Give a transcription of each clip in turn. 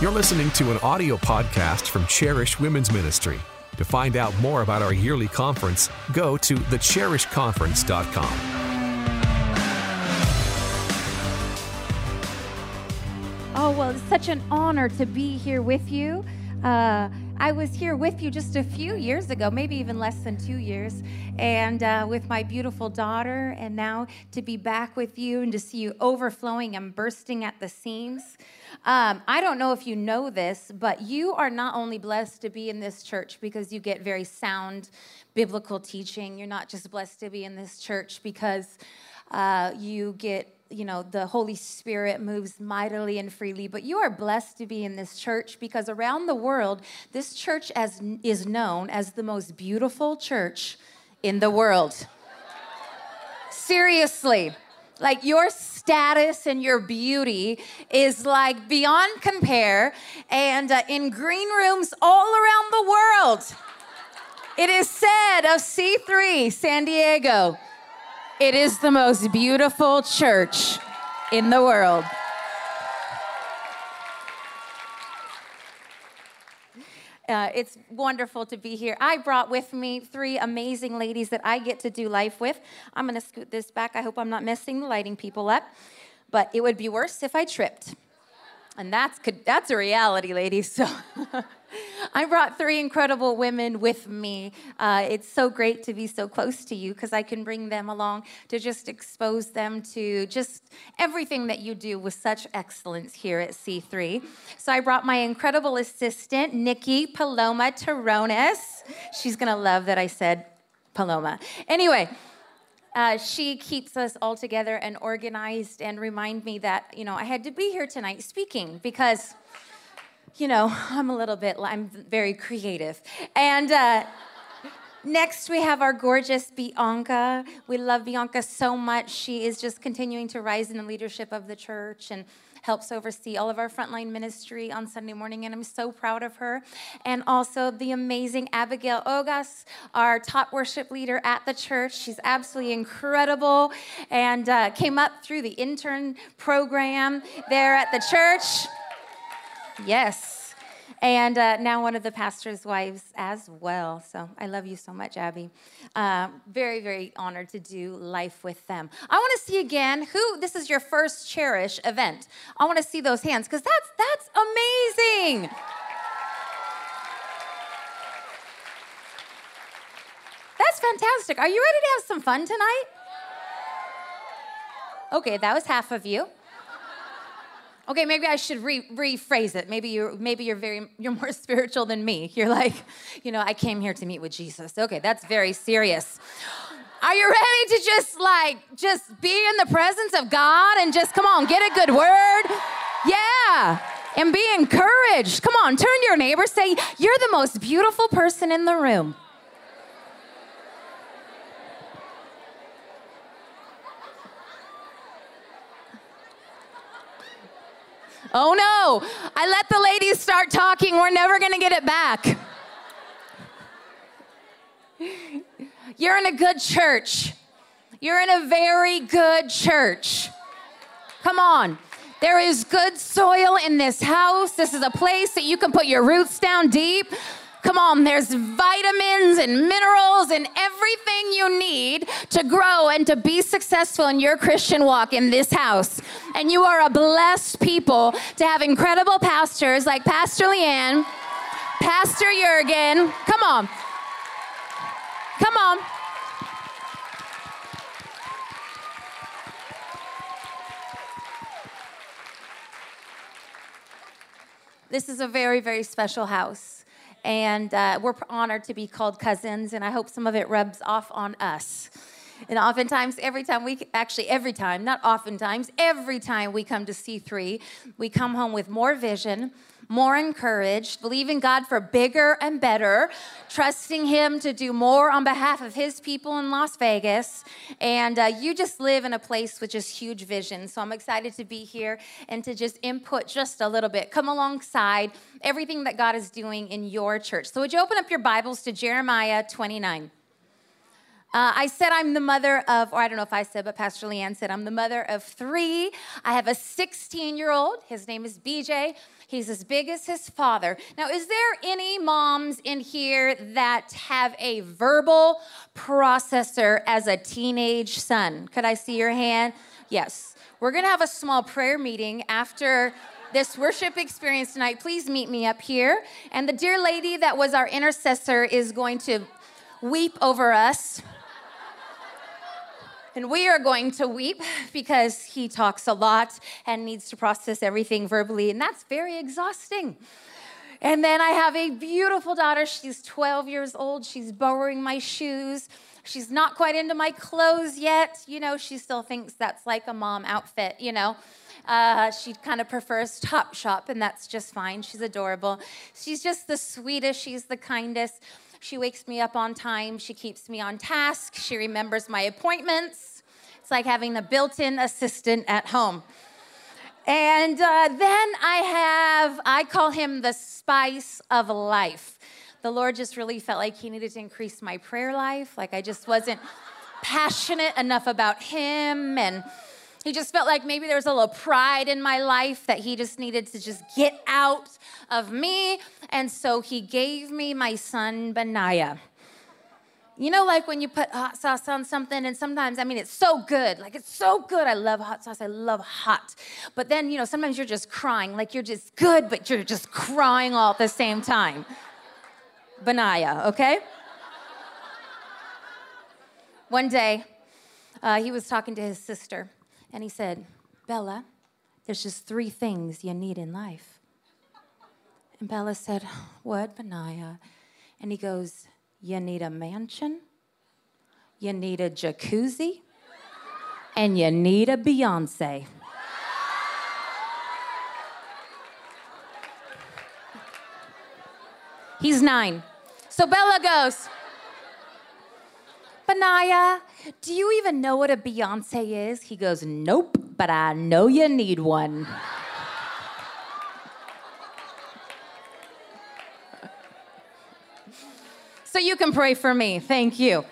You're listening to an audio podcast from Cherish Women's Ministry. To find out more about our yearly conference, go to thecherishconference.com. Oh, well, it's such an honor to be here with you. I was here with you just a few years ago, maybe even less than 2 years, and with my beautiful daughter, and now to be back with you and to see you overflowing and bursting at the seams. I don't know if you know this, but you are not only blessed to be in this church because you get very sound biblical teaching. You're not just blessed to be in this church because you get the Holy Spirit moves mightily and freely, but you are blessed to be in this church because around the world, this church is known as the most beautiful church in the world. Seriously, like your status and your beauty is like beyond compare, and in green rooms all around the world, it is said of C3 San Diego, it is the most beautiful church in the world. It's wonderful to be here. I brought with me 3 amazing ladies that I get to do life with. I'm going to scoot this back. I hope I'm not messing the lighting people up, but it would be worse if I tripped. And that's a reality, ladies. So I brought 3 incredible women with me. It's so great to be so close to you because I can bring them along to just expose them to just everything that you do with such excellence here at C3. So I brought my incredible assistant, Nikki Paloma Terrones. She's going to love that I said Paloma. Anyway, she keeps us all together and organized and remind me that, I had to be here tonight speaking because, I'm very creative. And next we have our gorgeous Bianca. We love Bianca so much. She is just continuing to rise in the leadership of the church and helps oversee all of our frontline ministry on Sunday morning, and I'm so proud of her. And also the amazing Abigail Ogas, our top worship leader at the church. She's absolutely incredible and came up through the intern program there at the church. Yes. And now one of the pastor's wives as well. So I love you so much, Abby. Very, very honored to do life with them. I want to see again this is your first Cherish event. I want to see those hands because that's amazing. That's fantastic. Are you ready to have some fun tonight? Okay, that was half of you. Okay, maybe I should rephrase it. Maybe you're more spiritual than me. You're like, I came here to meet with Jesus. Okay, that's very serious. Are you ready to just be in the presence of God and just, come on, get a good word? Yeah, and be encouraged. Come on, turn to your neighbor, say, you're the most beautiful person in the room. Oh no, I let the ladies start talking. We're never gonna get it back. You're in a good church. You're in a very good church. Come on. There is good soil in this house. This is a place that you can put your roots down deep. Come on, there's vitamins and minerals and everything you need to grow and to be successful in your Christian walk in this house. And you are a blessed people to have incredible pastors like Pastor Leanne, Pastor Jurgen. Come on. Come on. This is a very, very special house. And we're honored to be called cousins, and I hope some of it rubs off on us. And oftentimes, every time we come to C3, we come home with more vision, more encouraged, believing God for bigger and better, trusting Him to do more on behalf of His people in Las Vegas. And you just live in a place with just huge vision. So I'm excited to be here and to just input just a little bit, come alongside everything that God is doing in your church. So would you open up your Bibles to Jeremiah 29? I said I'm the mother of, or I don't know if I said, but Pastor Leanne said I'm the mother of 3. I have a 16-year-old. His name is BJ. He's as big as his father. Now, is there any moms in here that have a verbal processor as a teenage son? Could I see your hand? Yes. We're going to have a small prayer meeting after this worship experience tonight. Please meet me up here. And the dear lady that was our intercessor is going to weep over us. And we are going to weep because he talks a lot and needs to process everything verbally, and that's very exhausting. And then I have a beautiful daughter. She's 12 years old. She's borrowing my shoes. She's not quite into my clothes yet. You know, she still thinks that's like a mom outfit, you know. She kind of prefers Topshop, and that's just fine. She's adorable. She's just the sweetest. She's the kindest. She wakes me up on time. She keeps me on task. She remembers my appointments. It's like having a built-in assistant at home. And then I call him the spice of life. The Lord just really felt like he needed to increase my prayer life. Like I just wasn't passionate enough about him, and he just felt like maybe there was a little pride in my life that he just needed to just get out of me. And so he gave me my son, Benaiah. You know, like when you put hot sauce on something, and sometimes, I mean, it's so good. Like, it's so good. I love hot sauce. I love hot. But then, you know, sometimes you're just crying. Like, you're just good, but you're just crying all at the same time. Benaiah, okay? One day, he was talking to his sister. And he said, Bella, there's just 3 things you need in life. And Bella said, what, Benaiah? And he goes, you need a mansion, you need a jacuzzi, and you need a Beyonce. He's 9. So Bella goes, Benaiah, do you even know what a Beyonce is? He goes, nope, but I know you need one. So you can pray for me. Thank you.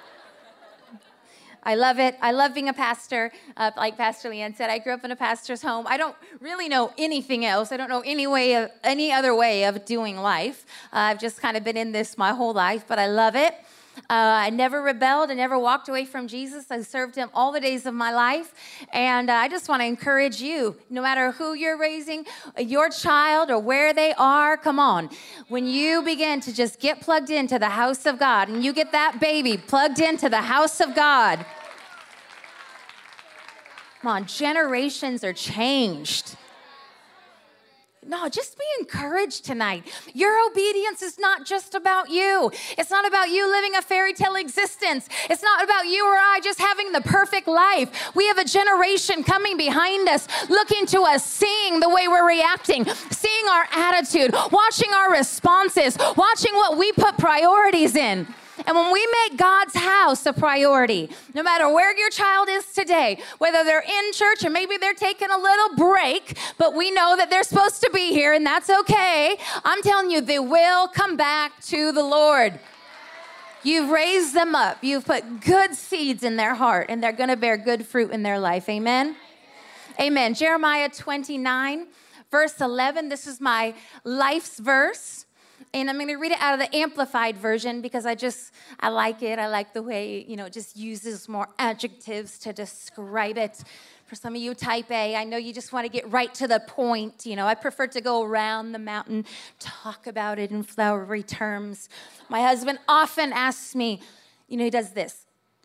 I love it. I love being a pastor. Like Pastor Leanne said, I grew up in a pastor's home. I don't really know anything else. I don't know any other way of doing life. I've just kind of been in this my whole life, but I love it. I never rebelled. I never walked away from Jesus. I served him all the days of my life. And I just want to encourage you, no matter who you're raising, your child or where they are, come on. When you begin to just get plugged into the house of God and you get that baby plugged into the house of God, come on, generations are changed. No, just be encouraged tonight. Your obedience is not just about you. It's not about you living a fairy tale existence. It's not about you or I just having the perfect life. We have a generation coming behind us, looking to us, seeing the way we're reacting, seeing our attitude, watching our responses, watching what we put priorities in. And when we make God's house a priority, no matter where your child is today, whether they're in church or maybe they're taking a little break, but we know that they're supposed to be here and that's okay, I'm telling you, they will come back to the Lord. You've raised them up. You've put good seeds in their heart and they're going to bear good fruit in their life. Amen? Amen. Jeremiah 29, verse 11. This is my life's verse. And I'm going to read it out of the Amplified version because I like it. I like the way, it just uses more adjectives to describe it. For some of you type A, I know you just want to get right to the point. I prefer to go around the mountain, talk about it in flowery terms. My husband often asks me, he does this.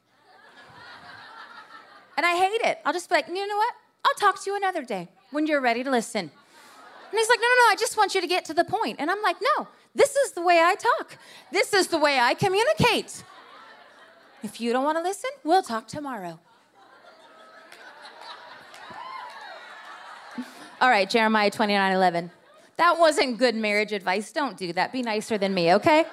And I hate it. I'll just be like, you know what? I'll talk to you another day when you're ready to listen. And he's like, no, I just want you to get to the point. And I'm like, no. This is the way I talk. This is the way I communicate. If you don't want to listen, we'll talk tomorrow. All right, Jeremiah 29:11. That wasn't good marriage advice. Don't do that. Be nicer than me, okay?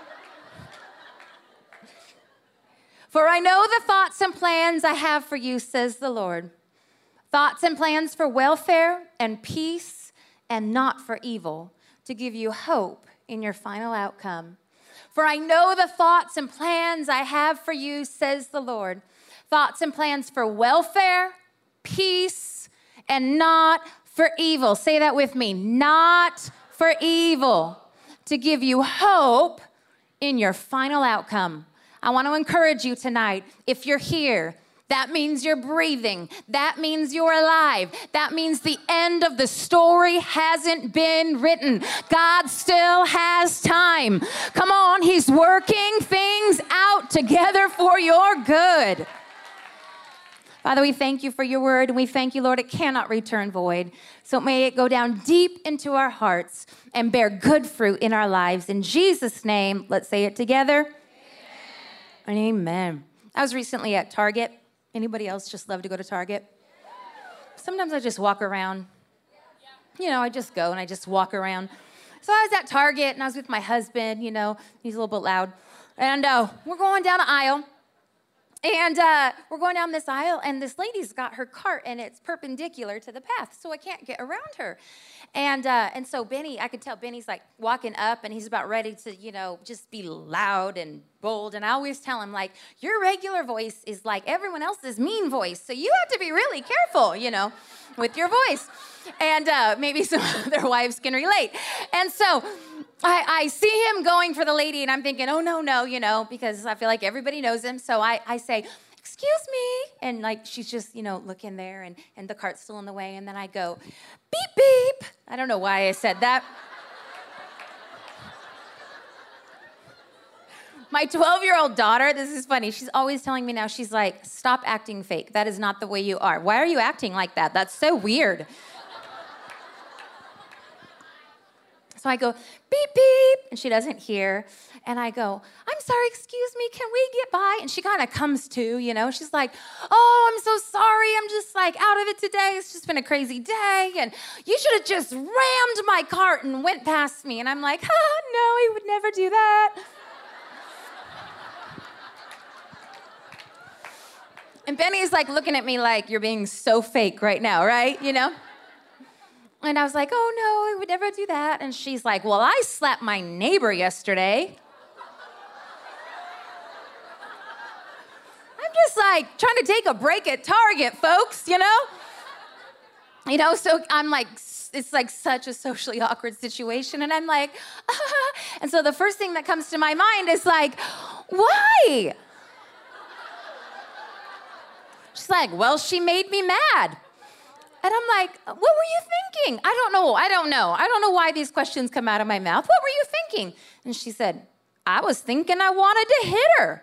For I know the thoughts and plans I have for you, says the Lord. Thoughts and plans for welfare and peace and not for evil, to give you hope in your final outcome. For I know the thoughts and plans I have for you, says the Lord. Thoughts and plans for welfare, peace, and not for evil. Say that with me. Not for evil. To give you hope in your final outcome. I want to encourage you tonight. If you're here, that means you're breathing. That means you're alive. That means the end of the story hasn't been written. God still has time. Come on, he's working things out together for your good. Father, we thank you for your word, and we thank you, Lord, it cannot return void. So may it go down deep into our hearts and bear good fruit in our lives. In Jesus' name, let's say it together. Amen. Amen. I was recently at Target. Anybody else just love to go to Target? Sometimes I just walk around. You know, I just go and I just walk around. So I was at Target, and I was with my husband, you know, he's a little bit loud. And we're going down an aisle. And we're going down this aisle, and this lady's got her cart, and it's perpendicular to the path, so I can't get around her. And so Benny, I could tell Benny's like walking up, and he's about ready to, you know, just be loud and bold. And I always tell him, like, your regular voice is like everyone else's mean voice, so you have to be really careful, you know, with your voice. And maybe some of their wives can relate. And so I see him going for the lady, and I'm thinking, oh, no, you know, because I feel like everybody knows him. So I say, excuse me. And, like, she's just, you know, looking there, and the cart's still in the way. And then I go, beep, beep. I don't know why I said that. My 12-year-old daughter, this is funny. She's always telling me now, she's like, stop acting fake. That is not the way you are. Why are you acting like that? That's so weird. So I go, beep, beep, and she doesn't hear. And I go, I'm sorry, excuse me, can we get by? And she kind of comes to, you know. She's like, oh, I'm so sorry. I'm just, like, out of it today. It's just been a crazy day. And you should have just rammed my cart and went past me. And I'm like, no, he would never do that. And Benny's, like, looking at me like, you're being so fake right now, right? You know? And I was like, oh, no, I would never do that. And she's like, well, I slapped my neighbor yesterday. I'm just, like, trying to take a break at Target, folks, you know? You know, so I'm like, it's like such a socially awkward situation. And I'm like, And so the first thing that comes to my mind is like, why? She's like, well, she made me mad. And I'm like, what were you thinking? I don't know. I don't know why these questions come out of my mouth. What were you thinking? And she said, I was thinking I wanted to hit her.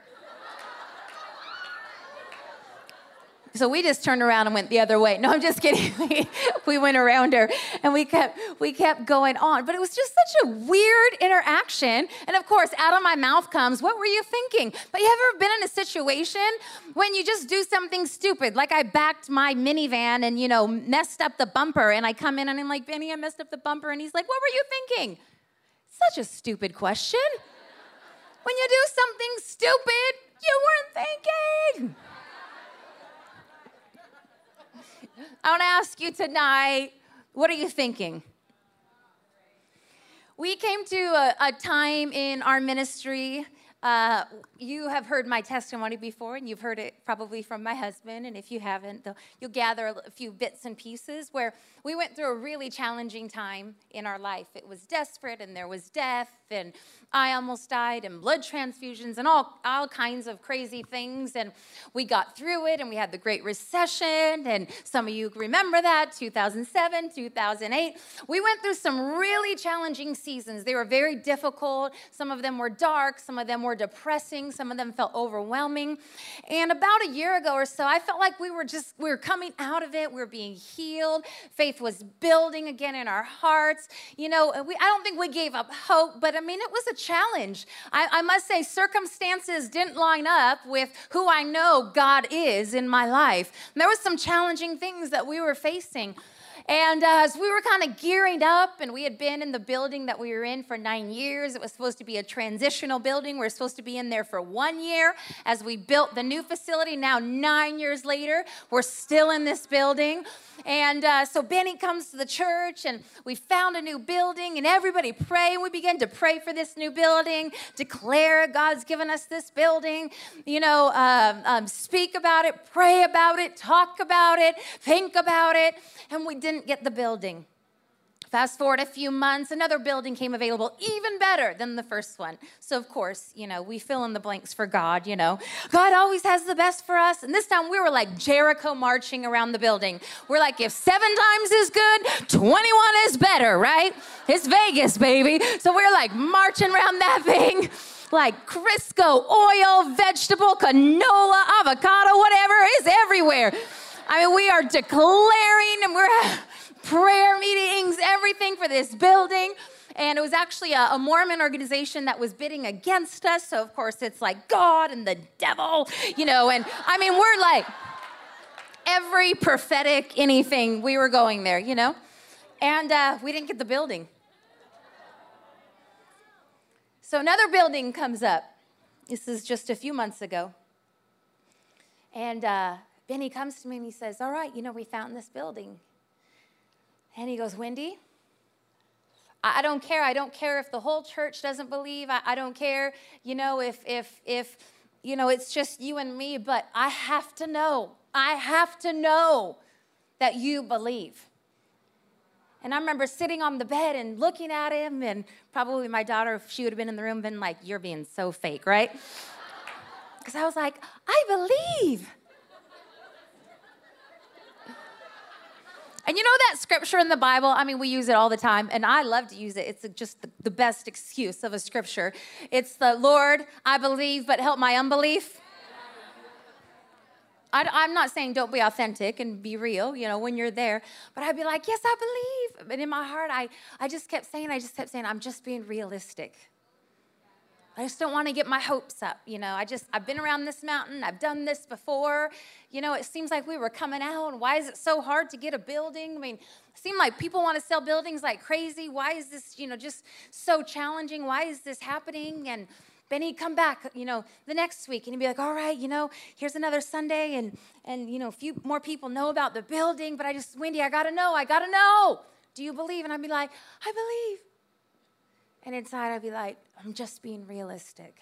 So we just turned around and went the other way. No, I'm just kidding. We went around her, and we kept going on. But it was just such a weird interaction. And of course, out of my mouth comes, what were you thinking? But you ever been in a situation when you just do something stupid? Like I backed my minivan and, you know, messed up the bumper. And I come in and I'm like, Benny, I messed up the bumper. And he's like, what were you thinking? Such a stupid question. When you do something stupid, you weren't thinking. I want to ask you tonight, what are you thinking? We came to a time in our ministry. You have heard my testimony before, and you've heard it probably from my husband. And if you haven't, you'll gather a few bits and pieces where we went through a really challenging time in our life. It was desperate, and there was death, and I almost died, and blood transfusions, and all kinds of crazy things. And we got through it, and we had the Great Recession, and some of you remember that, 2007, 2008. We went through some really challenging seasons. They were very difficult. Some of them were dark. Some of them were depressing. Some of them felt overwhelming. And about a year ago or so, I felt like we were coming out of it. We were being healed. Faith was building again in our hearts. You know, I don't think we gave up hope, but I mean, it was a challenge. I must say, circumstances didn't line up with who I know God is in my life. And there was some challenging things that we were facing. And as we were kind of gearing up, and we had been in the building that we were in for 9 years, it was supposed to be a transitional building. We were supposed to be in there for 1 year as we built the new facility. Now, 9 years later, we're still in this building. And so Benny comes to the church, and we found a new building, and everybody pray. And we began to pray for this new building, declare God's given us this building, speak about it, pray about it, talk about it, think about it. And we didn't get the building. Fast forward a few months, another building came available, even better than the first one. So, of course, we fill in the blanks for God, God always has the best for us. And this time we were like Jericho marching around the building. We're like, if 7 times is good, 21 is better, right? It's Vegas, baby. So we're like marching around that thing. Like Crisco, oil, vegetable, canola, avocado, whatever is everywhere. I mean, we are declaring, and we're prayer meetings, everything for this building. And it was actually a Mormon organization that was bidding against us. So, of course, it's like God and the devil, And, I mean, we're like every prophetic anything, we were going there, And we didn't get the building. So another building comes up. This is just a few months ago. And Benny comes to me and he says, all right, we found this building. And he goes, Wendy, I don't care. I don't care if the whole church doesn't believe. I don't care, if it's just you and me, but I have to know. I have to know that you believe. And I remember sitting on the bed and looking at him, and probably my daughter, if she would have been in the room, been like, you're being so fake, right? Because I was like, I believe. And that scripture in the Bible, I mean, we use it all the time, and I love to use it. It's just the best excuse of a scripture. It's the, Lord, I believe, but help my unbelief. I'm not saying don't be authentic and be real, when you're there. But I'd be like, yes, I believe. But in my heart, I just kept saying, I'm just being realistic. I just don't want to get my hopes up, I've been around this mountain. I've done this before. It seems like we were coming out. And why is it so hard to get a building? I mean, it seemed like people want to sell buildings like crazy. Why is this, just so challenging? Why is this happening? And Benny would come back, the next week, and he'd be like, all right, here's another Sunday, and a few more people know about the building, but Wendy, I got to know. Do you believe? And I'd be like, I believe. And inside, I'd be like, I'm just being realistic.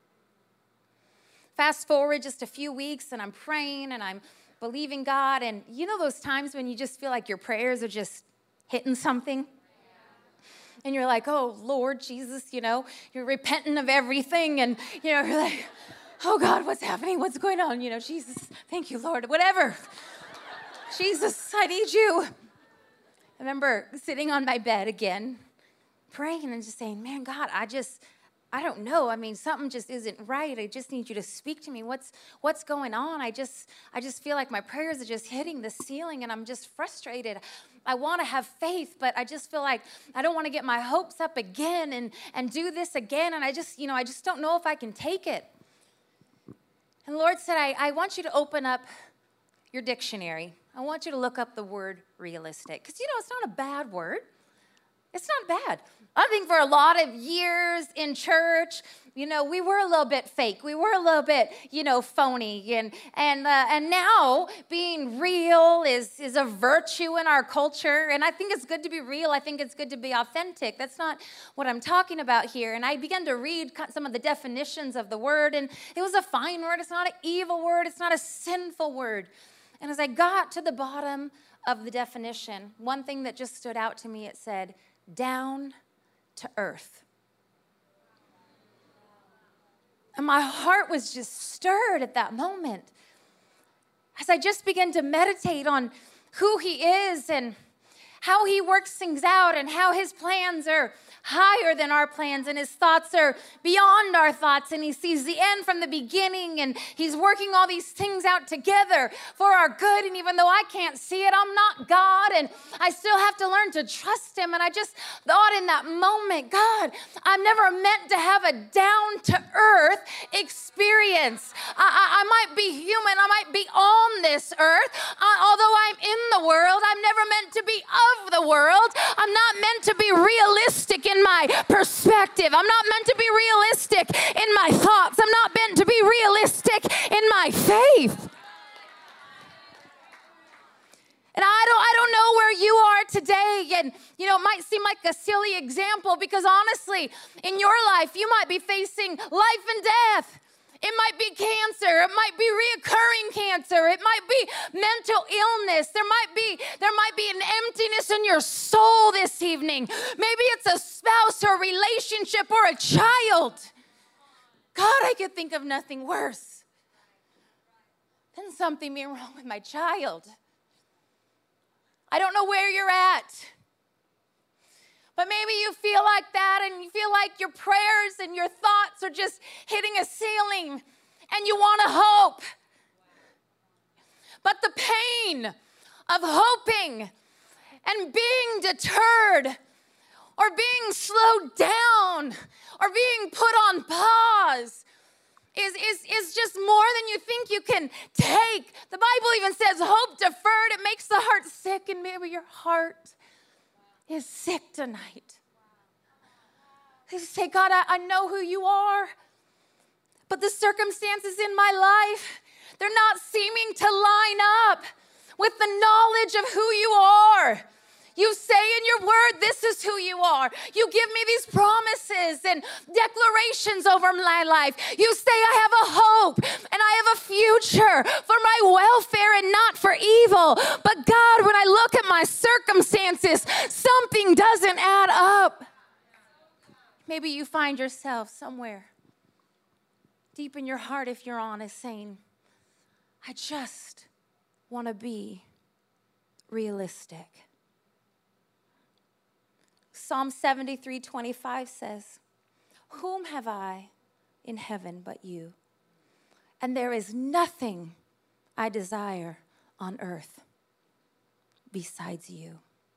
Fast forward just a few weeks, and I'm praying, and I'm believing God, and those times when you just feel like your prayers are just hitting something? And you're like, oh, Lord Jesus, you're repenting of everything. And, you're like, oh, God, what's happening? What's going on? Jesus, thank you, Lord, whatever. Jesus, I need you. I remember sitting on my bed again, praying and just saying, man, God, I don't know. I mean, something just isn't right. I just need you to speak to me. What's going on? I just feel like my prayers are just hitting the ceiling, and I'm just frustrated. I want to have faith, but I just feel like I don't want to get my hopes up again and do this again. And I just don't know if I can take it. And the Lord said, I want you to open up your dictionary. I want you to look up the word realistic. Because, it's not a bad word. It's not bad. I think for a lot of years in church, we were a little bit fake. We were a little bit, phony. And now being real is a virtue in our culture. And I think it's good to be real. I think it's good to be authentic. That's not what I'm talking about here. And I began to read some of the definitions of the word. And it was a fine word. It's not an evil word. It's not a sinful word. And as I got to the bottom of the definition, one thing that just stood out to me, it said, down to earth. And my heart was just stirred at that moment as I just began to meditate on who he is and how he works things out and how his plans are higher than our plans and his thoughts are beyond our thoughts, and he sees the end from the beginning, and he's working all these things out together for our good. And even though I can't see it, I'm not God, and I still have to learn to trust him. And I just thought in that moment, God, I'm never meant to have a down-to-earth experience. I might be human, I might be on this earth. Although I'm in the world, I'm never meant to be of the world. I'm not meant to be realistic in my perspective. I'm not meant to be realistic in my thoughts. I'm not meant to be realistic in my faith. And I don't know where you are today, and it might seem like a silly example, because honestly, in your life, you might be facing life and death. It might be cancer. It might be reoccurring cancer. It might be mental illness. There might be an emptiness in your soul this evening. Maybe it's a spouse or a relationship or a child. God, I could think of nothing worse than something being wrong with my child. I don't know where you're at, but maybe you feel like that, and you feel like your prayers and your thoughts are just hitting a ceiling, and you want to hope. But the pain of hoping and being deterred or being slowed down or being put on pause is just more than you think you can take. The Bible even says hope deferred, it makes the heart sick, and maybe your heart is sick tonight. You say, God, I know who you are, but the circumstances in my life, they're not seeming to line up with the knowledge of who you are. You say in your word, this is who you are. You give me these promises and declarations over my life. You say I have a hope and I have a future for my welfare and not for evil. But God, when I look at my circumstances, something doesn't add up. Maybe you find yourself somewhere deep in your heart, if you're honest, saying, I just want to be realistic. Psalm 73:25 says, whom have I in heaven but you? And there is nothing I desire on earth besides you.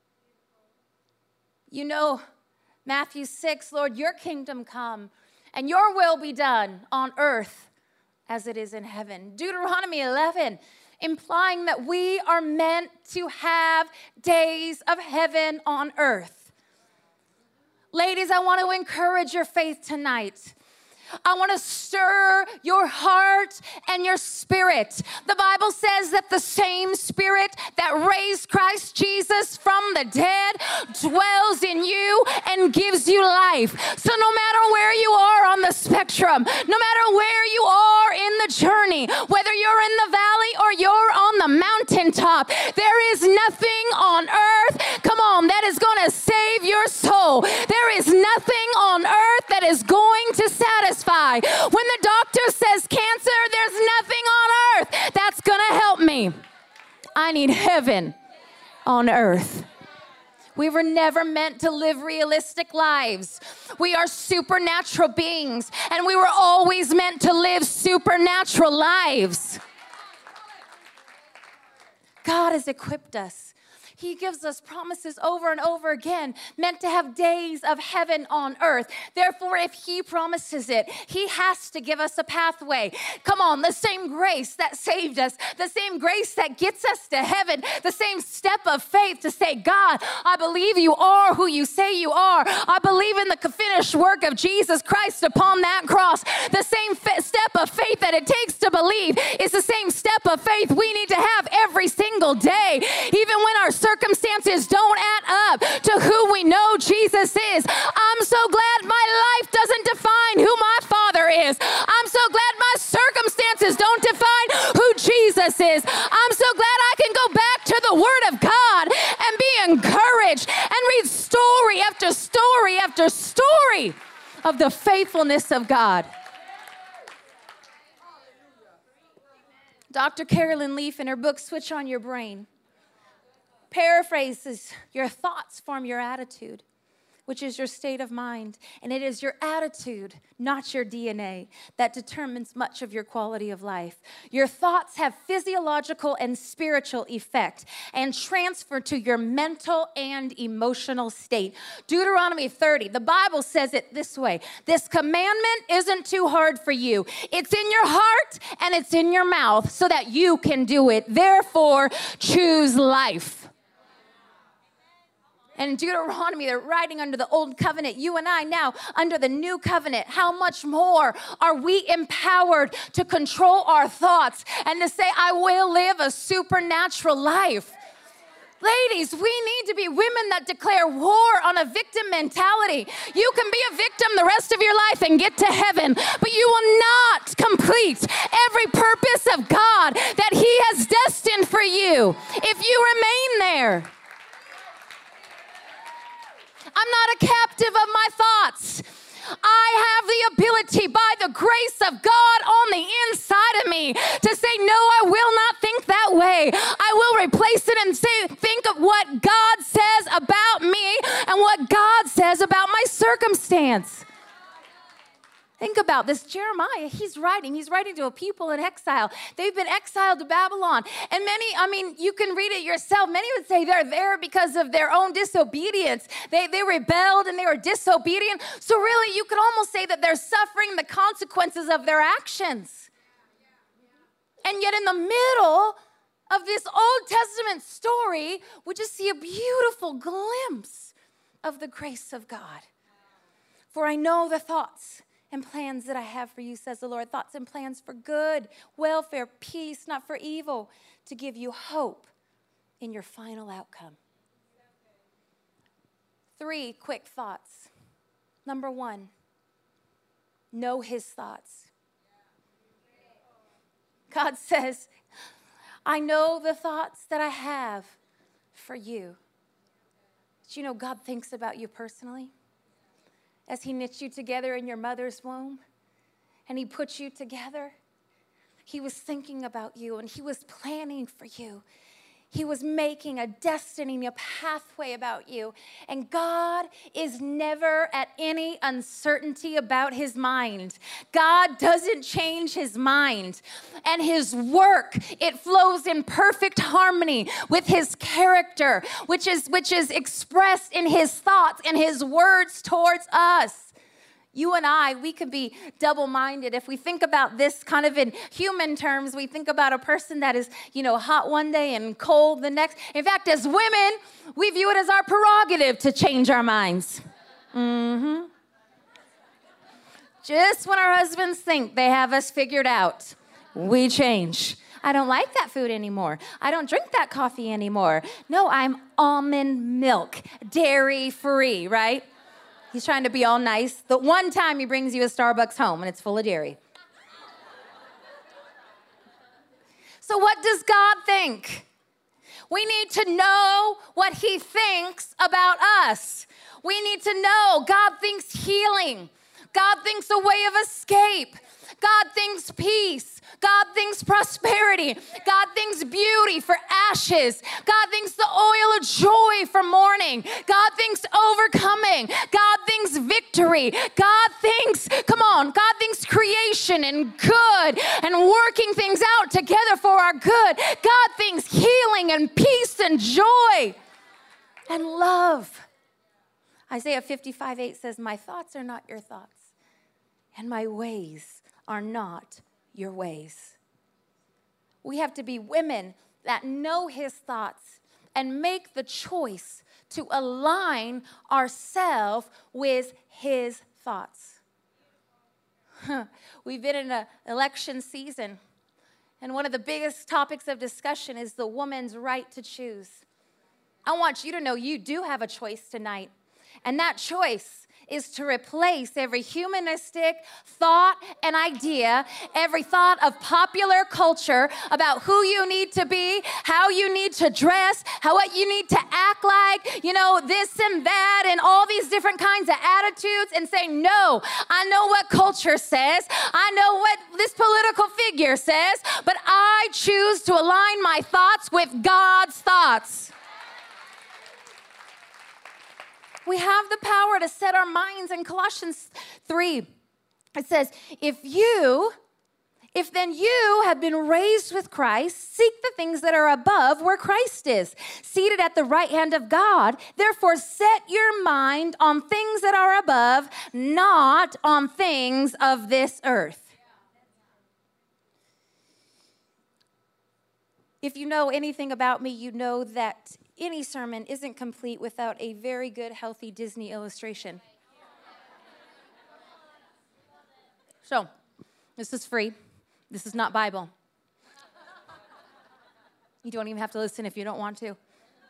Matthew 6, Lord, your kingdom come and your will be done on earth as it is in heaven. Deuteronomy 11, implying that we are meant to have days of heaven on earth. Ladies, I want to encourage your faith tonight. I want to stir your heart and your spirit. The Bible says that the same Spirit that raised Christ Jesus from the dead dwells in you and gives you life. So no matter where you are on the spectrum, no matter where you are in the journey, whether you're in the valley or you're on the mountaintop, there is nothing on earth, come on, that is going to save your soul. There is nothing on earth that is going to satisfy. When the doctor says cancer, there's nothing on earth that's going to help me. I need heaven on earth. We were never meant to live realistic lives. We are supernatural beings, and we were always meant to live supernatural lives. God has equipped us. He gives us promises over and over again, meant to have days of heaven on earth. Therefore, if he promises it, he has to give us a pathway. Come on, the same grace that saved us, the same grace that gets us to heaven, the same step of faith to say, God, I believe you are who you say you are. I believe in the finished work of Jesus Christ upon that cross. The same step of faith that it takes to believe is the same step of faith we need to have every single day, even when our circumstances don't add up to who we know Jesus is. I'm so glad my life doesn't define who my Father is. I'm so glad my circumstances don't define who Jesus is. I'm so glad I can go back to the Word of God and be encouraged and read story after story after story of the faithfulness of God. Dr. Carolyn Leaf, in her book, Switch on Your Brain, Paraphrases, your thoughts form your attitude, which is your state of mind. And it is your attitude, not your DNA, that determines much of your quality of life. Your thoughts have physiological and spiritual effect and transfer to your mental and emotional state. Deuteronomy 30, the Bible says it this way: this commandment isn't too hard for you. It's in your heart and it's in your mouth so that you can do it. Therefore, choose life. And in Deuteronomy, they're writing under the old covenant. You and I now under the new covenant. How much more are we empowered to control our thoughts and to say, I will live a supernatural life? Ladies, we need to be women that declare war on a victim mentality. You can be a victim the rest of your life and get to heaven, but you will not complete every purpose of God that He has destined for you if you remain there. I'm not a captive of my thoughts. I have the ability by the grace of God on the inside of me to say, no, I will not think that way. I will replace it and think of what God says about me and what God says about my circumstance. Think about this. Jeremiah, he's writing to a people in exile. They've been exiled to Babylon. And many, you can read it yourself. Many would say they're there because of their own disobedience. They rebelled and they were disobedient. So really, you could almost say that they're suffering the consequences of their actions. And yet in the middle of this Old Testament story, we just see a beautiful glimpse of the grace of God. For I know the thoughts and plans that I have for you, says the Lord, thoughts and plans for good, welfare, peace, not for evil, to give you hope in your final outcome. 3 quick thoughts. Number 1, know His thoughts. God says, I know the thoughts that I have for you. Did you know God thinks about you personally? As He knit you together in your mother's womb and He put you together, He was thinking about you and He was planning for you. He was making a destiny, a pathway about you. And God is never at any uncertainty about His mind. God doesn't change His mind. And His work, it flows in perfect harmony with His character, which is expressed in His thoughts and His words towards us. You and I, we could be double-minded. If we think about this kind of in human terms, we think about a person that is, hot one day and cold the next. In fact, as women, we view it as our prerogative to change our minds. Just when our husbands think they have us figured out, we change. I don't like that food anymore. I don't drink that coffee anymore. No, I'm almond milk, dairy-free, right? He's trying to be all nice. The one time he brings you a Starbucks home and it's full of dairy. So what does God think? We need to know what He thinks about us. We need to know God thinks healing. God thinks a way of escape. God thinks peace. God thinks prosperity. God thinks beauty for ashes. God thinks the oil of joy for mourning. God thinks overcoming. God thinks victory. God thinks creation and good and working things out together for our good. God thinks healing and peace and joy and love. Isaiah 55:8 says, my thoughts are not your thoughts, and my ways are not your ways. We have to be women that know His thoughts and make the choice to align ourselves with His thoughts. We've been in an election season, and one of the biggest topics of discussion is the woman's right to choose. I want you to know you do have a choice tonight, and that choice is to replace every humanistic thought and idea, every thought of popular culture about who you need to be, how you need to dress, what you need to act like, this and that, and all these different kinds of attitudes, and say, no, I know what culture says, I know what this political figure says, but I choose to align my thoughts with God's thoughts. We have the power to set our minds. In Colossians 3, it says, if then you have been raised with Christ, seek the things that are above where Christ is, seated at the right hand of God. Therefore, set your mind on things that are above, not on things of this earth. If you know anything about me, you know that any sermon isn't complete without a very good, healthy Disney illustration. So, this is free. This is not Bible. You don't even have to listen if you don't want to.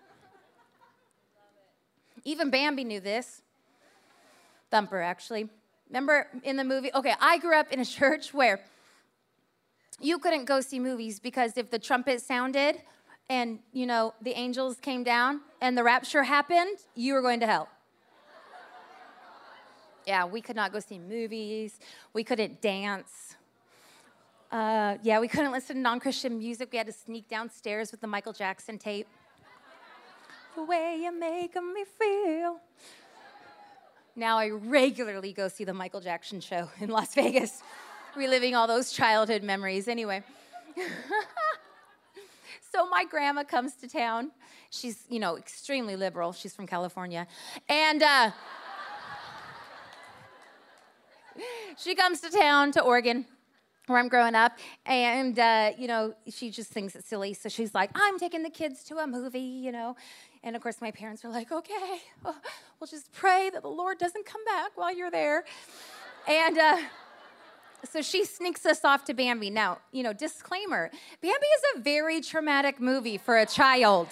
Even Bambi knew this. Thumper, actually. Remember in the movie? Okay, I grew up in a church where you couldn't go see movies because if the trumpet sounded and, the angels came down and the rapture happened, you were going to hell. Yeah, we could not go see movies. We couldn't dance. We couldn't listen to non-Christian music. We had to sneak downstairs with the Michael Jackson tape. The way you're making me feel. Now I regularly go see the Michael Jackson show in Las Vegas, reliving all those childhood memories. Anyway. So my grandma comes to town. She's, extremely liberal. She's from California. And she comes to town, to Oregon, where I'm growing up, and, she just thinks it's silly, so she's like, I'm taking the kids to a movie, and of course my parents are like, okay, we'll just pray that the Lord doesn't come back while you're there, and so she sneaks us off to Bambi. Now, disclaimer, Bambi is a very traumatic movie for a child.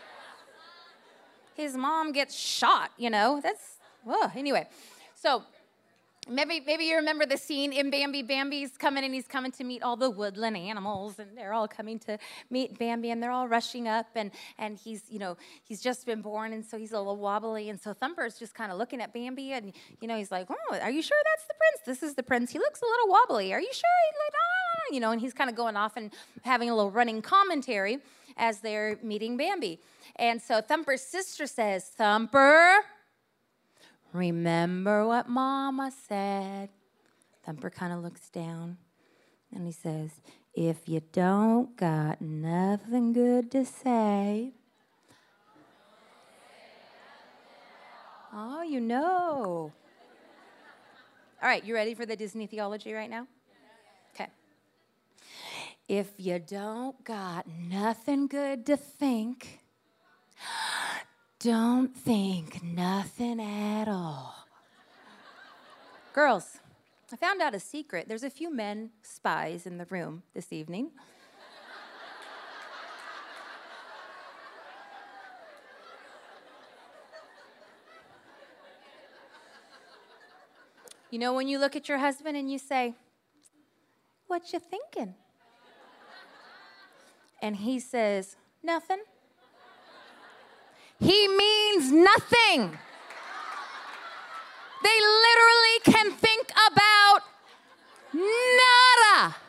His mom gets shot, anyway, so Maybe you remember the scene in Bambi. Bambi's coming, and he's coming to meet all the woodland animals, and they're all coming to meet Bambi, and they're all rushing up, and he's, he's just been born, and so he's a little wobbly, and so Thumper's just kind of looking at Bambi, and, he's like, oh, are you sure that's the prince? This is the prince. He looks a little wobbly. Are you sure? He's like, and he's kind of going off and having a little running commentary as they're meeting Bambi. And so Thumper's sister says, Thumper, remember what Mama said. Thumper kind of looks down, and he says, if you don't got nothing good to say. Oh, you know. All right, you ready for the Disney theology right now? Okay. If you don't got nothing good to think, don't think nothing at all. Girls, I found out a secret. There's a few men spies in the room this evening. When you look at your husband and you say, what you thinking? And he says, nothing. He means nothing. They literally can think about nada.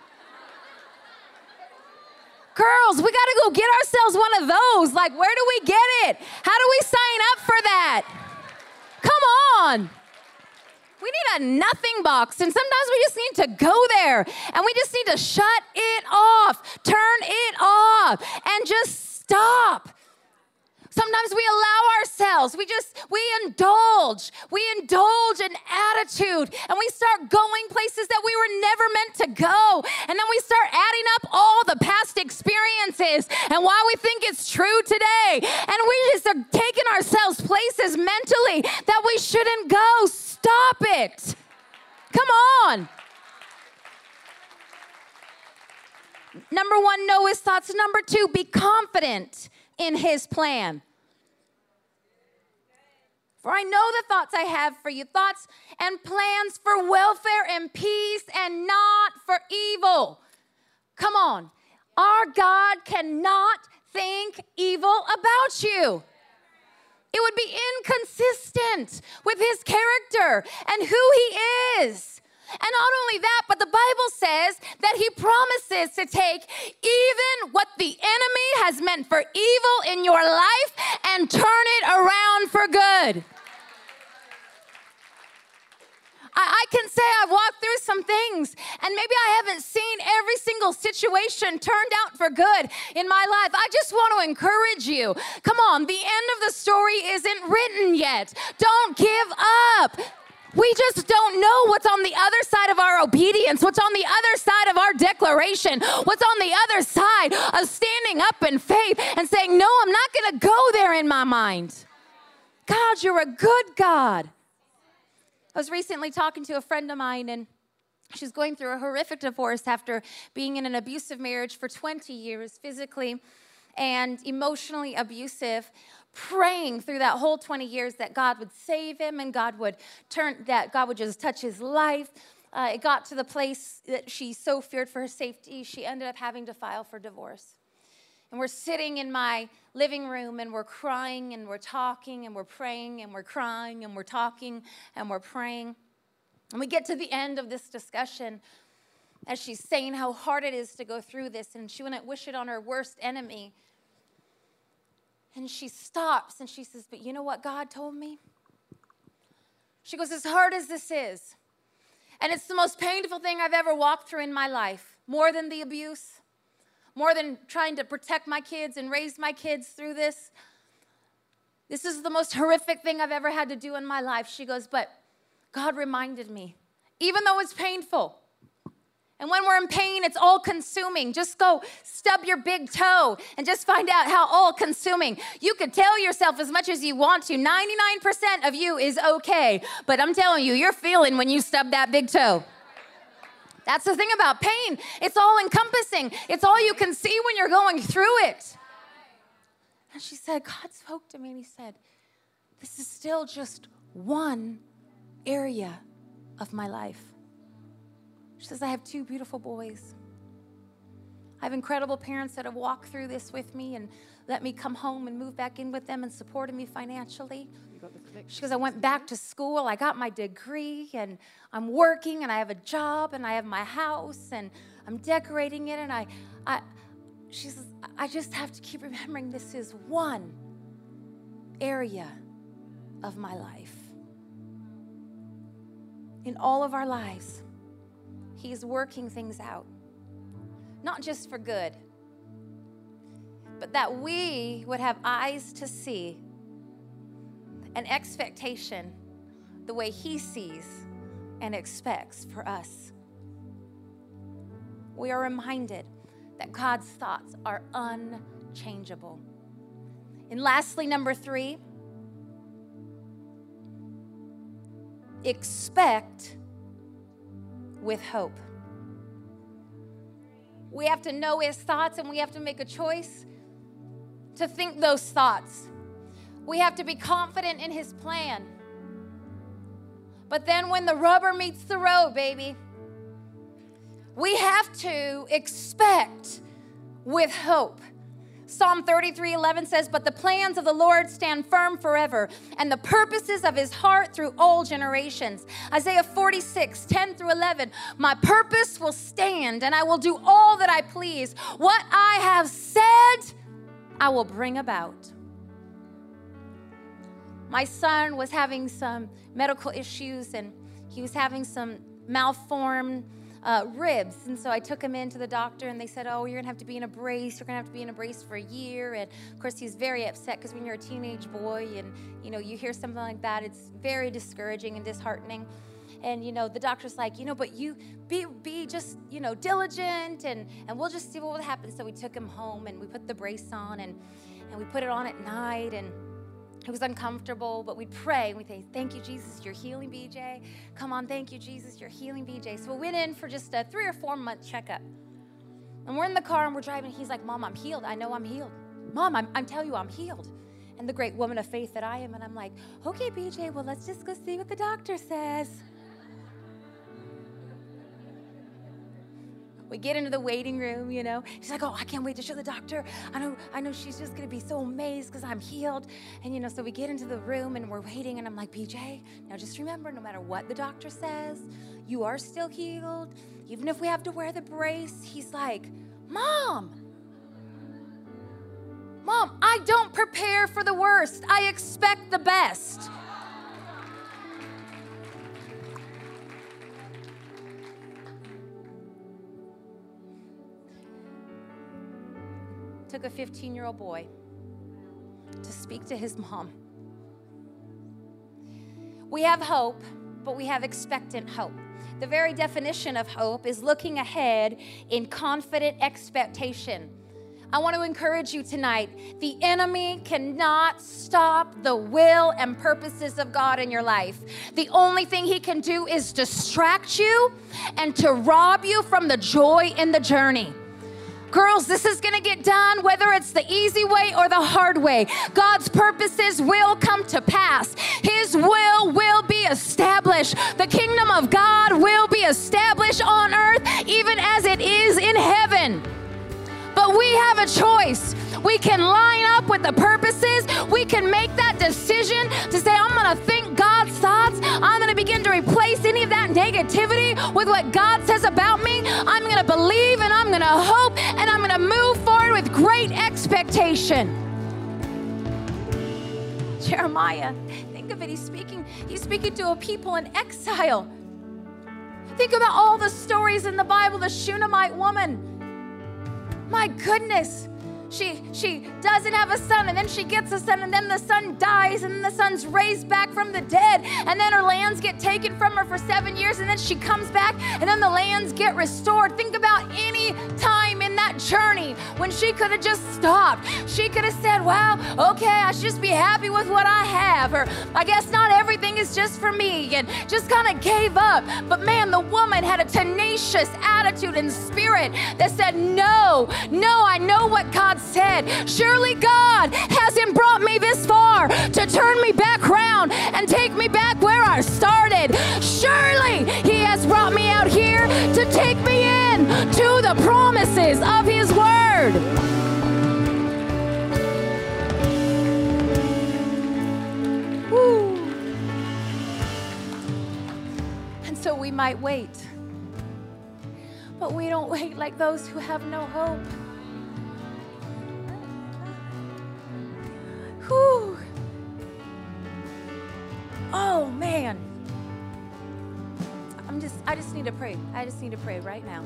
Girls, we got to go get ourselves one of those. Like, where do we get it? How do we sign up for that? Come on. We need a nothing box, and sometimes we just need to go there, and we just need to shut it off, turn it off, and just stop. Sometimes we allow ourselves, we indulge in attitude, and we start going places that we were never meant to go, and then we start adding up all the past experiences and why we think it's true today, and we just are taking ourselves places mentally that we shouldn't go. Stop it. Come on. Number one, know his thoughts. Number two, be confident in his plan. For I know the thoughts I have for you, thoughts and plans for welfare and peace and not for evil. Come on. Our God cannot think evil about you. It would be inconsistent with his character and who he is. And not only that, but the Bible says that he promises to take even what the enemy has meant for evil in your life and turn it around for good. can say I've walked through some things, and maybe I haven't seen every single situation turned out for good in my life. I just want to encourage you. Come on, the end of the story isn't written yet. Don't give up. We just don't know what's on the other side of our obedience, what's on the other side of our declaration, what's on the other side of standing up in faith and saying, no, I'm not going to go there in my mind. God, you're a good God. I was recently talking to a friend of mine, and she's going through a horrific divorce after being in an abusive marriage for 20 years, physically and emotionally abusive, praying through that whole 20 years that God would save him and God would just touch his life. It got to the place that she so feared for her safety, she ended up having to file for divorce. And we're sitting in my living room, and we're crying, and we're talking, and we're praying, and we're crying, and we're talking, and we're praying. And we get to the end of this discussion as she's saying how hard it is to go through this, and she wouldn't wish it on her worst enemy. And she stops, and she says, but you know what God told me? She goes, as hard as this is, and it's the most painful thing I've ever walked through in my life, more than the abuse, more than trying to protect my kids and raise my kids through this. This is the most horrific thing I've ever had to do in my life. She goes, but God reminded me, even though it's painful, and when we're in pain, it's all-consuming. Just go stub your big toe and just find out how all-consuming. You could tell yourself as much as you want to. 99% of you is okay, but I'm telling you, you're feeling when you stub that big toe. That's the thing about pain. It's all-encompassing. It's all you can see when you're going through it. And she said, God spoke to me, and he said, this is still just one area of my life. She says, I have 2 beautiful boys. I have incredible parents that have walked through this with me and let me come home and move back in with them and supported me financially. She goes, I went back to school. I got my degree, and I'm working, and I have a job, and I have my house, and I'm decorating it. And she says, I just have to keep remembering this is one area of my life. In all of our lives, he's working things out, not just for good, but that we would have eyes to see, an expectation the way he sees and expects for us. We are reminded that God's thoughts are unchangeable. And lastly, number 3, expect with hope. We have to know his thoughts, and we have to make a choice to think those thoughts. We have to be confident in his plan. But then when the rubber meets the road, baby, we have to expect with hope. Psalm 33:11 says, but the plans of the Lord stand firm forever, and the purposes of his heart through all generations. Isaiah 46:10-11, my purpose will stand, and I will do all that I please. What I have said, I will bring about. My son was having some medical issues, and he was having some malformed ribs. And so I took him into the doctor, and they said, oh, you're going to have to be in a brace. You're going to have to be in a brace for a year. And, of course, he's very upset because when you're a teenage boy and, you hear something like that, it's very discouraging and disheartening. And, the doctor's like, but you be just, diligent, and we'll just see what will happen. So we took him home, and we put the brace on, and we put it on at night, and it was uncomfortable, but we'd pray, and we'd say, thank you, Jesus, you're healing BJ. Come on, thank you, Jesus, you're healing BJ. So we went in for just a 3 or 4 month checkup. And we're in the car, and we're driving. He's like, Mom, I'm healed. I know I'm healed. Mom, I'm telling you, I'm healed. And the great woman of faith that I am, and I'm like, okay, BJ, well, let's just go see what the doctor says. We get into the waiting room, She's like, oh, I can't wait to show the doctor. I know she's just going to be so amazed because I'm healed. And, so we get into the room, and we're waiting, and I'm like, BJ, now just remember, no matter what the doctor says, you are still healed. Even if we have to wear the brace. He's like, Mom, I don't prepare for the worst. I expect the best. took a 15-year-old boy to speak to his mom. We have hope, but we have expectant hope. The very definition of hope is looking ahead in confident expectation. I want to encourage you tonight. The enemy cannot stop the will and purposes of God in your life. The only thing he can do is distract you and to rob you from the joy in the journey. Girls, this is going to get done whether it's the easy way or the hard way. God's purposes will come to pass. His will be established. The kingdom of God will be established on earth even as it is in heaven. But we have a choice. We can line up with the purposes. We can make that decision to say, I'm going to think God's thoughts. I'm going to begin to replace any of that negativity with what God says about me. I'm going to believe and I'm going to hope and I'm going to move forward with great expectation. Jeremiah, think of it. He's speaking to a people in exile. Think about all the stories in the Bible, the Shunammite woman. My goodness, she doesn't have a son, and then she gets a son, and then the son dies, and then the son's raised back from the dead, and then her lands get taken from her for 7 years, and then she comes back, and then the lands get restored. Think about any time in that journey when she could have just stopped. She could have said, well, okay, I should just be happy with what I have, or I guess not everything is just for me, and just kind of gave up. But man, the woman had a tenacious attitude and spirit that said, no, I know what God said. Surely God hasn't brought me this far to turn me back around and take me back where I started. Surely He has brought me out here to take me in to the promises of His word. Woo. And so we might wait, but we don't wait like those who have no hope. Whew. Oh man. I just need to pray. I just need to pray right now.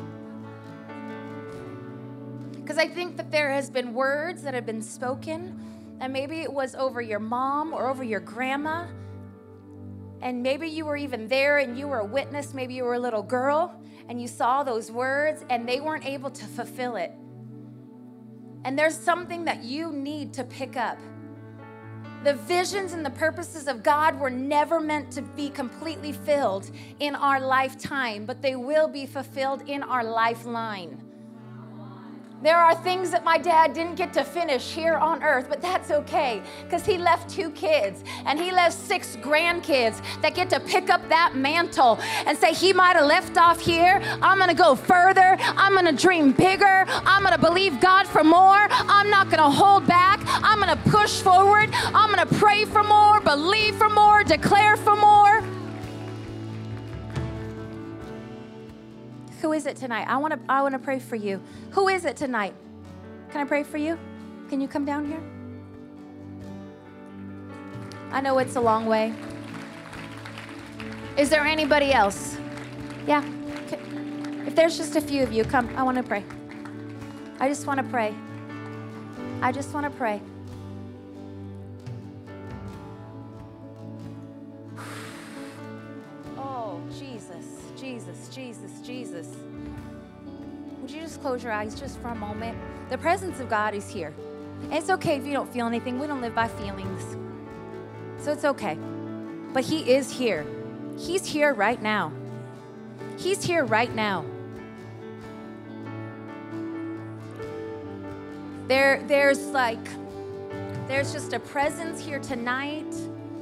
Because I think that there has been words that have been spoken, and maybe it was over your mom or over your grandma, and maybe you were even there and you were a witness. Maybe you were a little girl and you saw those words and they weren't able to fulfill it. And there's something that you need to pick up. The visions and the purposes of God were never meant to be completely filled in our lifetime, but they will be fulfilled in our lifeline. There are things that my dad didn't get to finish here on earth, but that's okay, because he left 2 kids and he left 6 grandkids that get to pick up that mantle and say, he might have left off here. I'm going to go further. I'm going to dream bigger. I'm going to believe God for more. I'm not going to hold back. I'm going to push forward. I'm going to pray for more, believe for more, declare for more. Who is it tonight? I want to pray for you. Who is it tonight? Can I pray for you? Can you come down here? I know it's a long way. Is there anybody else? Yeah. If there's just a few of you, come. I want to pray. I just want to pray. I just want to pray. Oh, Jesus. Jesus, Jesus, Jesus. Would you just close your eyes just for a moment? The presence of God is here. And it's okay if you don't feel anything. We don't live by feelings. So it's okay. But He is here. He's here right now. He's here right now. There's just a presence here tonight.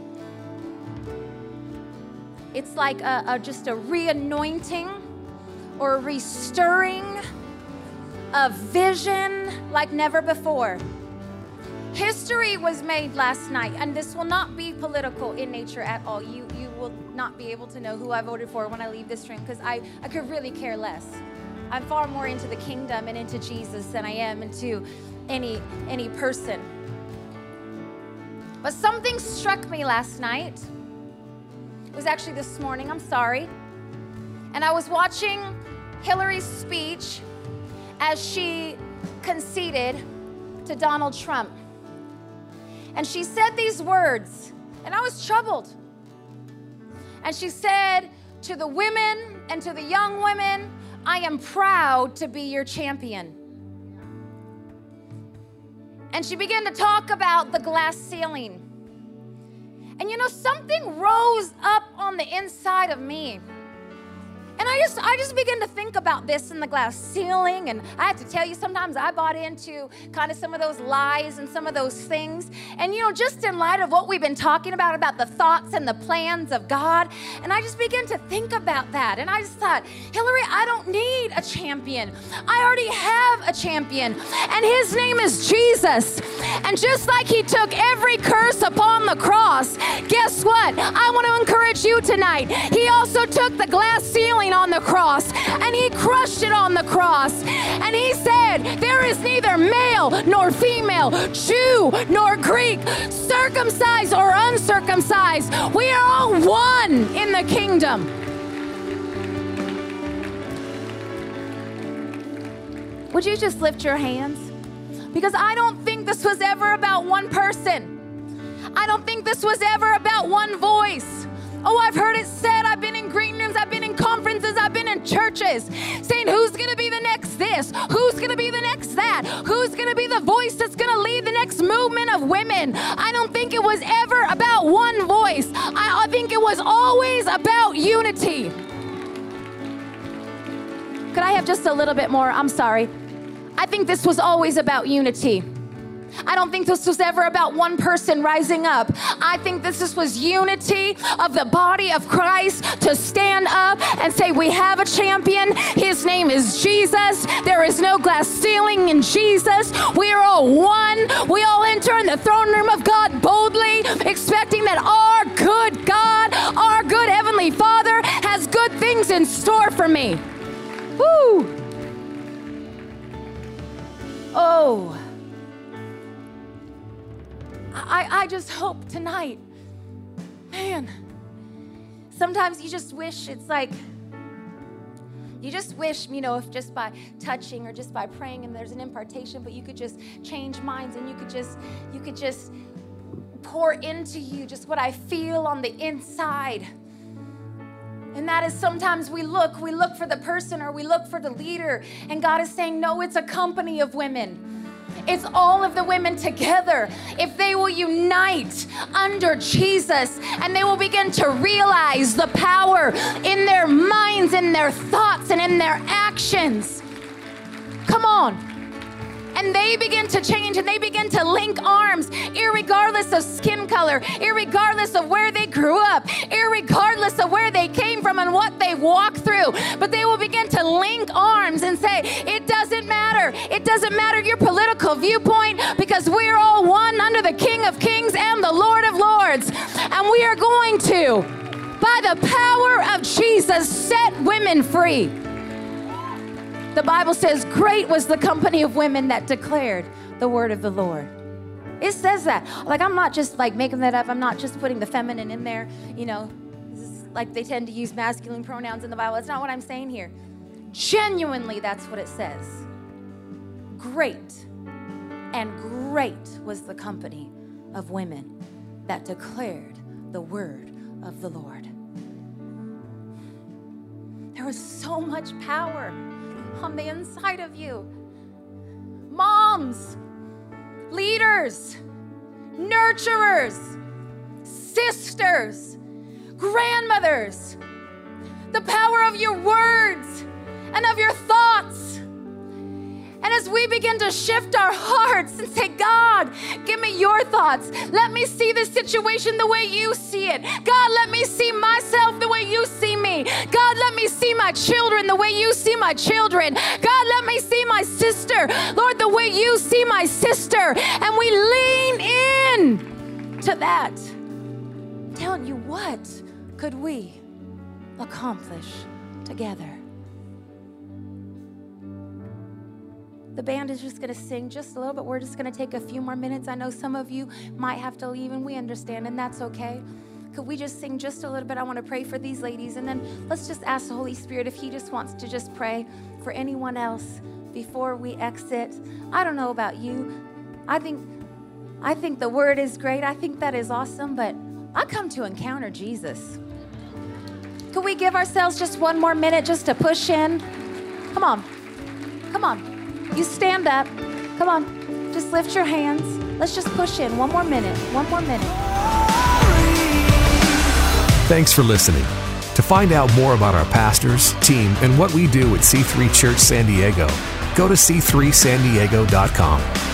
It's like just a re-anointing or a restoring of vision like never before. History was made last night, and this will not be political in nature at all. You will not be able to know who I voted for when I leave this room, because I could really care less. I'm far more into the kingdom and into Jesus than I am into any person. But something struck me last night. It was actually this morning, I'm sorry. And I was watching Hillary's speech as she conceded to Donald Trump. And she said these words, and I was troubled. And she said, to the women and to the young women, I am proud to be your champion. And she began to talk about the glass ceiling. And you know, something rose up on the inside of me. And I just began to think about this in the glass ceiling. And I have to tell you, sometimes I bought into kind of some of those lies and some of those things. And, you know, just in light of what we've been talking about the thoughts and the plans of God. And I just began to think about that. And I just thought, Hillary, I don't need a champion. I already have a champion. And his name is Jesus. And just like he took every curse upon the cross, guess what? I want to encourage you tonight. He also took the glass ceiling on the cross and he crushed it on the cross. And he said, there is neither male nor female, Jew nor Greek, circumcised or uncircumcised. We are all one in the kingdom. Would you just lift your hands? Because I don't think this was ever about one person. I don't think this was ever about one voice. Oh, I've heard it said, I've been in green rooms, I've been in conferences, I've been in churches, saying who's going to be the next this, who's going to be the next that, who's going to be the voice that's going to lead the next movement of women. I don't think it was ever about one voice. I think it was always about unity. Could I have just a little bit more? I'm sorry. I think this was always about unity. I don't think this was ever about one person rising up. I think this was unity of the body of Christ to stand up and say, we have a champion. His name is Jesus. There is no glass ceiling in Jesus. We are all one. We all enter in the throne room of God boldly, expecting that our good God, our good Heavenly Father has good things in store for me. Woo! Oh, I just hope tonight, man, sometimes you just wish it's like, you just wish, you know, if just by touching or just by praying and there's an impartation, but you could just change minds and you could just pour into you just what I feel on the inside. And that is sometimes we look for the person or we look for the leader. And God is saying, no, it's a company of women. It's all of the women together. If they will unite under Jesus and they will begin to realize the power in their minds, in their thoughts, and in their actions. Come on. And they begin to change and they begin to link arms, irregardless of skin color, irregardless of where they grew up, irregardless of where they came from and what they walked through. But they will begin to link arms and say, it doesn't matter. It doesn't matter your political viewpoint, because we're all one under the King of Kings and the Lord of Lords. And we are going to, by the power of Jesus, set women free. The Bible says, great was the company of women that declared the word of the Lord. It says that. Like, I'm not just like making that up. I'm not just putting the feminine in there. You know, like they tend to use masculine pronouns in the Bible. That's not what I'm saying here. Genuinely, that's what it says. Great and great was the company of women that declared the word of the Lord. There was so much power on the inside of you. Moms, leaders, nurturers, sisters, grandmothers, the power of your words and of your thoughts. And as we begin to shift our hearts and say, God, give me your thoughts. Let me see this situation the way you see it. God, let me see myself the way you see me. God, let me see my children the way you see my children. God, let me see my sister, Lord, the way you see my sister. And we lean in to that. I'm telling you, what could we accomplish together? The band is just going to sing just a little bit. We're just going to take a few more minutes. I know some of you might have to leave, and we understand, and that's okay. Could we just sing just a little bit? I want to pray for these ladies, and then let's just ask the Holy Spirit if he just wants to just pray for anyone else before we exit. I don't know about you, I think the word is great. I think that is awesome, but I come to encounter Jesus. Can we give ourselves just one more minute just to push in? Come on. Come on. You stand up. Come on. Just lift your hands. Let's just push in. One more minute. One more minute. Thanks for listening. To find out more about our pastors, team, and what we do at C3 Church San Diego, go to c3sandiego.com.